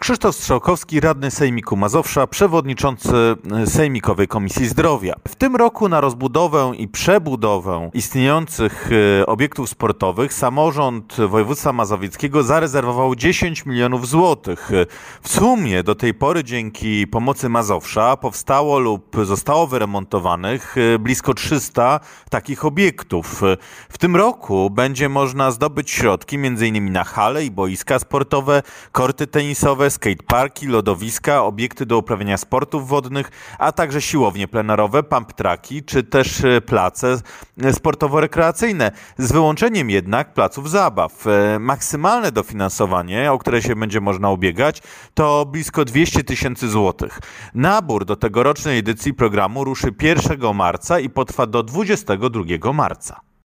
Krzysztof Strzałkowski, radny Sejmiku Mazowsza, przewodniczący Sejmikowej Komisji Zdrowia. W tym roku na rozbudowę i przebudowę istniejących obiektów sportowych samorząd województwa mazowieckiego zarezerwował 10 milionów złotych. W sumie do tej pory dzięki pomocy Mazowsza powstało lub zostało wyremontowanych blisko 300 takich obiektów. W tym roku będzie można zdobyć środki m.in. na hale i boiska sportowe, korty tenisowe, skateparki, lodowiska, obiekty do uprawiania sportów wodnych, a także siłownie plenerowe, pump tracki, czy też place sportowo-rekreacyjne, z wyłączeniem jednak placów zabaw. Maksymalne dofinansowanie, o które się będzie można ubiegać, to blisko 200 tysięcy złotych. Nabór do tegorocznej edycji programu ruszy 1 marca i potrwa do 22 marca.